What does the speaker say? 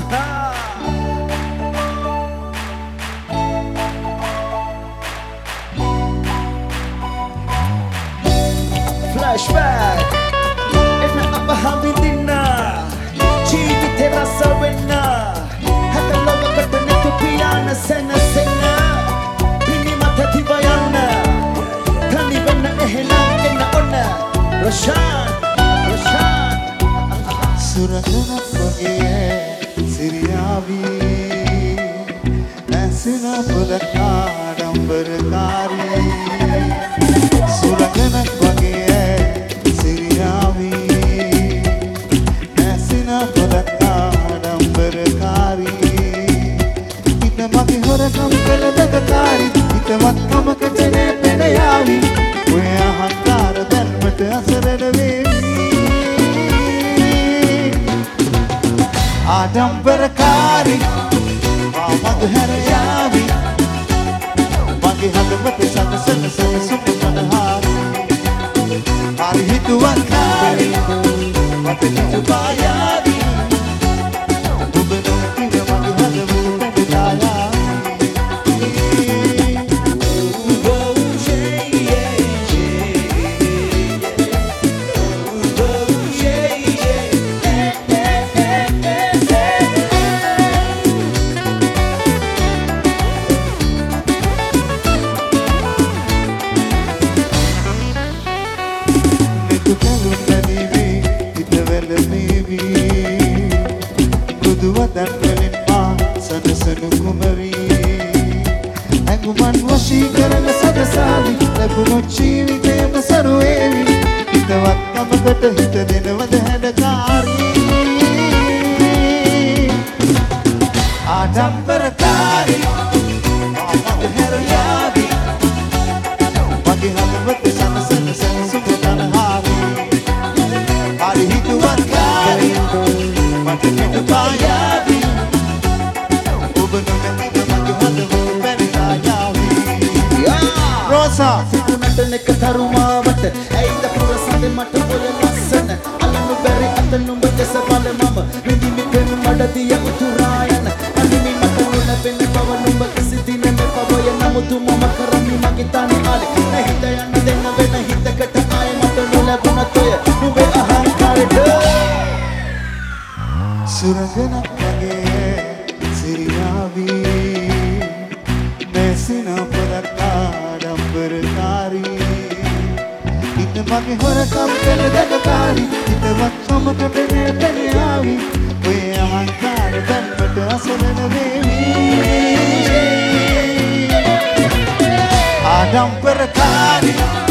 Flashback එන්න අප හඳින්න ජීවිතේ රස වෙන්න හැද ලොවකට නැතු පියාන සෙනසෙන්න පිළිමත දිව යන්න තනි වෙන්න එහෙනම් එන්න ඔන්න රොෂාන් සුරංගනක් වගේ සිරියාවි නැසින පොදක් ආඩම්බරකාරී සුරංගනක් වගේ සිරියාවි නැසින පොදක් ආඩම්බරකාරී හිත මගේ හොරකම් කළ දකකාරී හිතවත්කමකට පෙන යාවි ඔය අහංකාර දැන්මට අසරණ වේවි ආඩම්බරකාරි මග හැර යාවි මගේ හදවත සනසන සුපතනහාරි හරි හිතුවක්කාරි මට හිතුවා යාවි ඔබ නොකින මගේ හදවත පැටලා සනසනු කුමරී ඇඟුමන් වශී කරන සදසාවි ලැබුණු ජීවිතේම සරුවේවි හිතවත්කමකට හිත දෙනවද හැඩකාරී ආඩම්බරකාරී මග හැර යාවි මගේ හදවත සනසන සුපතනහාරි හරි හිතුවක්කාරී මට හිතුවා යාවි Rosa සිතුනට නෙක තරුමාවට ඇයිද පුරසඳ මට ඔය ලස්සන අලමු බැරි අත නුඹ දෙස බල මම විඳිමි පෙම් මඩදිය උතුරා යන අනිමි මට නොලැබෙන බව නුඹ කිසි දිනෙක පවය නමුත් මම කරමි මගේ තනි ආලේ නැහිත යන්න දෙන්න වෙන හිතකට ආය මට නොලැබුණත් ඔය නුඹේ අහංකාරෙට සුරංගනක් වගේ සිරියාවි නැසින පොදක් ආඩම්බරකාරී හිත මගේ හොරකම් කළ දඩකාරී හිතවත්කමකට පෙන යාවි ඔය අහංකාර දැන්මට අසරණ වේවි ආඩම්බරකාරී